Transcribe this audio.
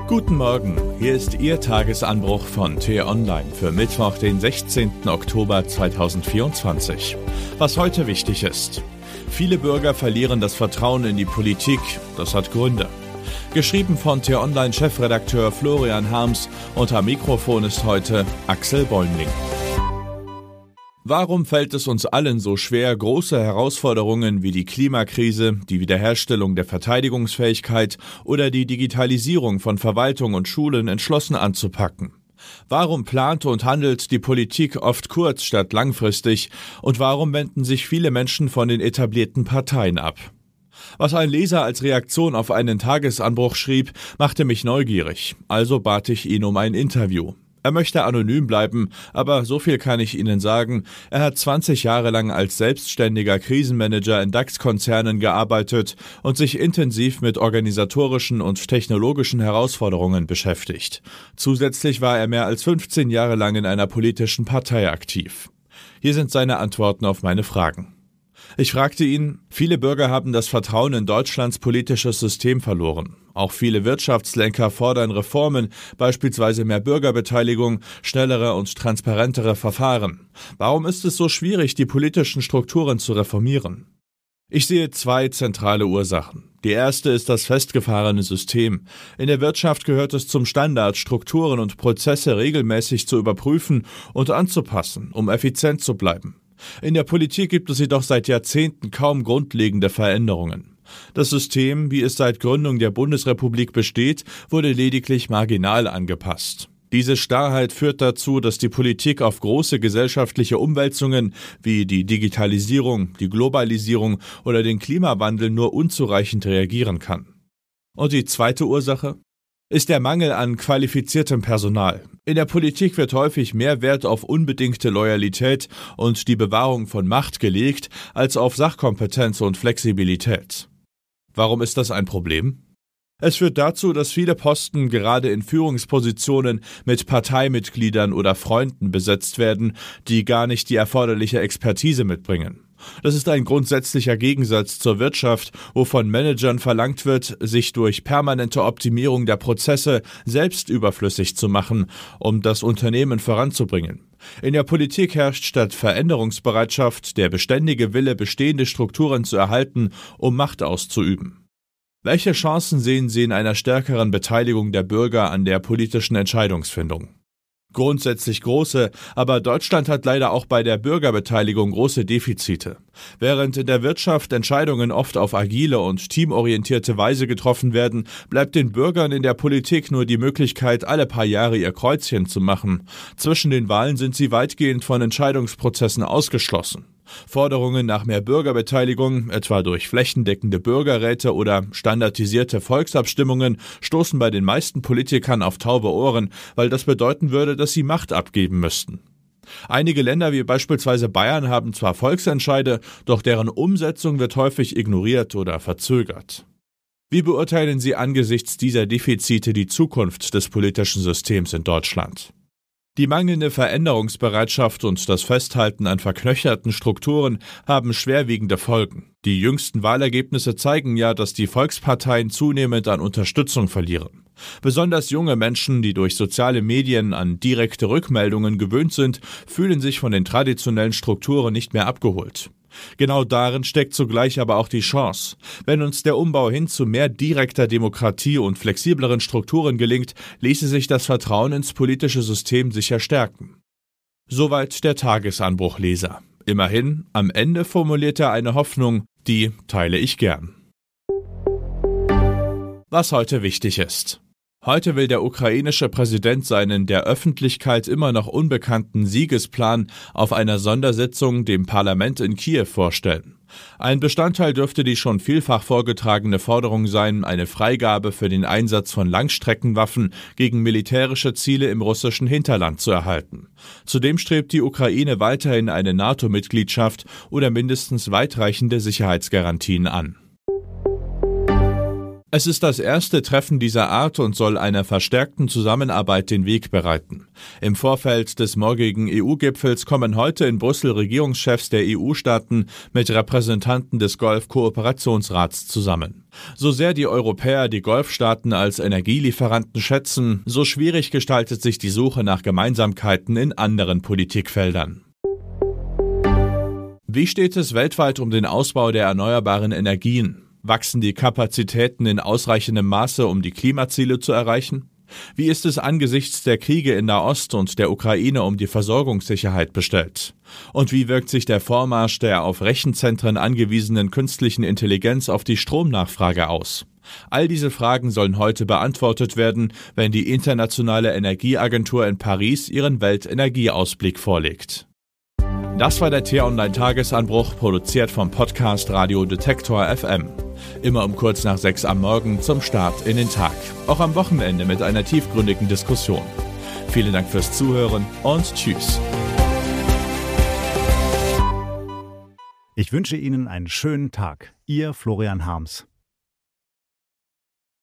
Guten Morgen, hier ist Ihr Tagesanbruch von T-Online für Mittwoch, den 16. Oktober 2024. Was heute wichtig ist. Viele Bürger verlieren das Vertrauen in die Politik, das hat Gründe. Geschrieben von T-Online-Chefredakteur Florian Harms und am Mikrofon ist heute Axel Bäumling. Warum fällt es uns allen so schwer, große Herausforderungen wie die Klimakrise, die Wiederherstellung der Verteidigungsfähigkeit oder die Digitalisierung von Verwaltung und Schulen entschlossen anzupacken? Warum plant und handelt die Politik oft kurz statt langfristig und warum wenden sich viele Menschen von den etablierten Parteien ab? Was ein Leser als Reaktion auf einen Tagesanbruch schrieb, machte mich neugierig, also bat ich ihn um ein Interview. Er möchte anonym bleiben, aber so viel kann ich Ihnen sagen, er hat 20 Jahre lang als selbstständiger Krisenmanager in DAX-Konzernen gearbeitet und sich intensiv mit organisatorischen und technologischen Herausforderungen beschäftigt. Zusätzlich war er mehr als 15 Jahre lang in einer politischen Partei aktiv. Hier sind seine Antworten auf meine Fragen. Ich fragte ihn, viele Bürger haben das Vertrauen in Deutschlands politisches System verloren. Auch viele Wirtschaftslenker fordern Reformen, beispielsweise mehr Bürgerbeteiligung, schnellere und transparentere Verfahren. Warum ist es so schwierig, die politischen Strukturen zu reformieren? Ich sehe zwei zentrale Ursachen. Die erste ist das festgefahrene System. In der Wirtschaft gehört es zum Standard, Strukturen und Prozesse regelmäßig zu überprüfen und anzupassen, um effizient zu bleiben. In der Politik gibt es jedoch seit Jahrzehnten kaum grundlegende Veränderungen. Das System, wie es seit Gründung der Bundesrepublik besteht, wurde lediglich marginal angepasst. Diese Starrheit führt dazu, dass die Politik auf große gesellschaftliche Umwälzungen wie die Digitalisierung, die Globalisierung oder den Klimawandel nur unzureichend reagieren kann. Und die zweite Ursache ist der Mangel an qualifiziertem Personal. In der Politik wird häufig mehr Wert auf unbedingte Loyalität und die Bewahrung von Macht gelegt, als auf Sachkompetenz und Flexibilität. Warum ist das ein Problem? Es führt dazu, dass viele Posten gerade in Führungspositionen mit Parteimitgliedern oder Freunden besetzt werden, die gar nicht die erforderliche Expertise mitbringen. Das ist ein grundsätzlicher Gegensatz zur Wirtschaft, wo von Managern verlangt wird, sich durch permanente Optimierung der Prozesse selbst überflüssig zu machen, um das Unternehmen voranzubringen. In der Politik herrscht statt Veränderungsbereitschaft der beständige Wille, bestehende Strukturen zu erhalten, um Macht auszuüben. Welche Chancen sehen Sie in einer stärkeren Beteiligung der Bürger an der politischen Entscheidungsfindung? Grundsätzlich große, aber Deutschland hat leider auch bei der Bürgerbeteiligung große Defizite. Während in der Wirtschaft Entscheidungen oft auf agile und teamorientierte Weise getroffen werden, bleibt den Bürgern in der Politik nur die Möglichkeit, alle paar Jahre ihr Kreuzchen zu machen. Zwischen den Wahlen sind sie weitgehend von Entscheidungsprozessen ausgeschlossen. Forderungen nach mehr Bürgerbeteiligung, etwa durch flächendeckende Bürgerräte oder standardisierte Volksabstimmungen, stoßen bei den meisten Politikern auf taube Ohren, weil das bedeuten würde, dass sie Macht abgeben müssten. Einige Länder wie beispielsweise Bayern haben zwar Volksentscheide, doch deren Umsetzung wird häufig ignoriert oder verzögert. Wie beurteilen Sie angesichts dieser Defizite die Zukunft des politischen Systems in Deutschland? Die mangelnde Veränderungsbereitschaft und das Festhalten an verknöcherten Strukturen haben schwerwiegende Folgen. Die jüngsten Wahlergebnisse zeigen ja, dass die Volksparteien zunehmend an Unterstützung verlieren. Besonders junge Menschen, die durch soziale Medien an direkte Rückmeldungen gewöhnt sind, fühlen sich von den traditionellen Strukturen nicht mehr abgeholt. Genau darin steckt zugleich aber auch die Chance. Wenn uns der Umbau hin zu mehr direkter Demokratie und flexibleren Strukturen gelingt, ließe sich das Vertrauen ins politische System sicher stärken. Soweit der Tagesanbruchleser. Immerhin, am Ende formuliert er eine Hoffnung, die teile ich gern. Was heute wichtig ist. Heute will der ukrainische Präsident seinen der Öffentlichkeit immer noch unbekannten Siegesplan auf einer Sondersitzung dem Parlament in Kiew vorstellen. Ein Bestandteil dürfte die schon vielfach vorgetragene Forderung sein, eine Freigabe für den Einsatz von Langstreckenwaffen gegen militärische Ziele im russischen Hinterland zu erhalten. Zudem strebt die Ukraine weiterhin eine NATO-Mitgliedschaft oder mindestens weitreichende Sicherheitsgarantien an. Es ist das erste Treffen dieser Art und soll einer verstärkten Zusammenarbeit den Weg bereiten. Im Vorfeld des morgigen EU-Gipfels kommen heute in Brüssel Regierungschefs der EU-Staaten mit Repräsentanten des Golf-Kooperationsrats zusammen. So sehr die Europäer die Golfstaaten als Energielieferanten schätzen, so schwierig gestaltet sich die Suche nach Gemeinsamkeiten in anderen Politikfeldern. Wie steht es weltweit um den Ausbau der erneuerbaren Energien? Wachsen die Kapazitäten in ausreichendem Maße, um die Klimaziele zu erreichen? Wie ist es angesichts der Kriege in Nahost und der Ukraine um die Versorgungssicherheit bestellt? Und wie wirkt sich der Vormarsch der auf Rechenzentren angewiesenen künstlichen Intelligenz auf die Stromnachfrage aus? All diese Fragen sollen heute beantwortet werden, wenn die Internationale Energieagentur in Paris ihren Weltenergieausblick vorlegt. Das war der T-Online-Tagesanbruch, produziert vom Podcast Radio Detektor FM. Immer um kurz nach 6 am Morgen zum Start in den Tag. Auch am Wochenende mit einer tiefgründigen Diskussion. Vielen Dank fürs Zuhören und tschüss. Ich wünsche Ihnen einen schönen Tag. Ihr Florian Harms.